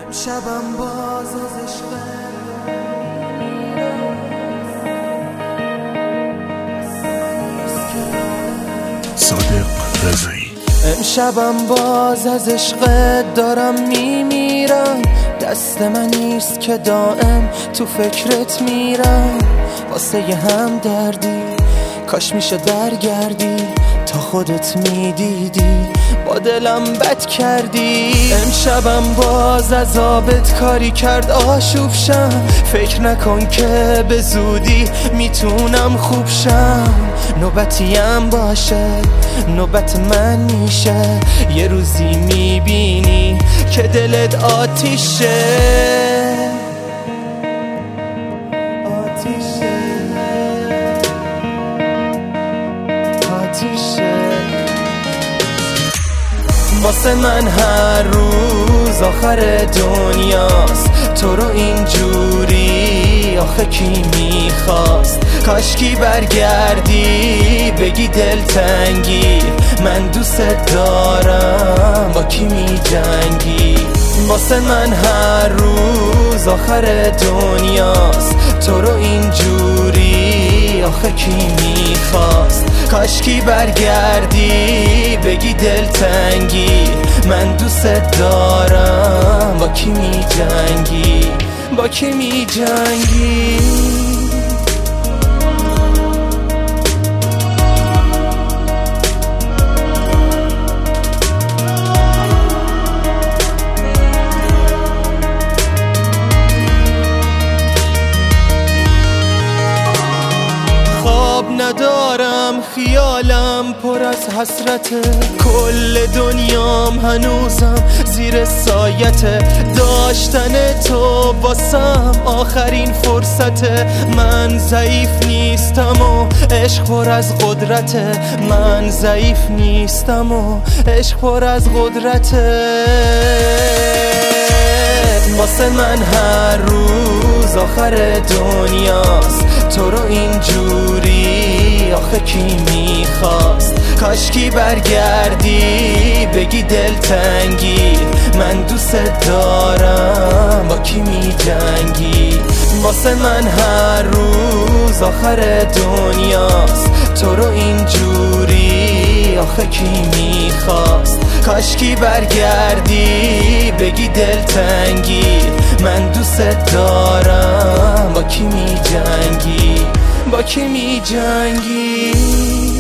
امشبم باز از عشق صادق رضایی. امشبم باز از عشقت دارم میمیرم، دست من نیست که دائم تو فکرت میرم. واسه یه هم دردی کاش میشد برگردی، تا خودت میدیدی با دلم بد کردی. امشبم باز از آبت کاری کرد آشوب شم، فکر نکن که به زودی میتونم خوب شم. نوبتیم باشه نوبت من میشه، یه روزی میبینی که دلت آتیشه. واسه من هر روز آخر دنیاست، تو رو اینجوری آخه کی میخواست؟ کاشکی برگردی بگی دلتنگی من دوست دارم، با کی میجنگی؟ واسه من هر روز آخر دنیاست، تو رو اینجوری آخه کی میخواست؟ کاشکی برگردی بگی دلتنگی من دوست دارم، با کی میجنگی؟ با کی میجنگی؟ ندارم خیالم پر از حسرته، کل دنیام هنوزم زیر سایته. داشتن تو واسم آخرین فرصته، من ضعیف نیستم و عشق پر از قدرته. من ضعیف نیستم و عشق پر از قدرته. واسه من هر روز آخر دنیاست، تو رو اینجوری آخه کی میخواست؟ کاشکی برگردی بگی دلتنگی من دوست دارم، با کی میجنگی؟ واسه من هر روز آخر دنیاست، تو رو اینجوری آخه کی میخواست؟ کاشکی برگردی بگی دلتنگی من دوست دارم، با کی میجنگی؟ با کی میجنگی؟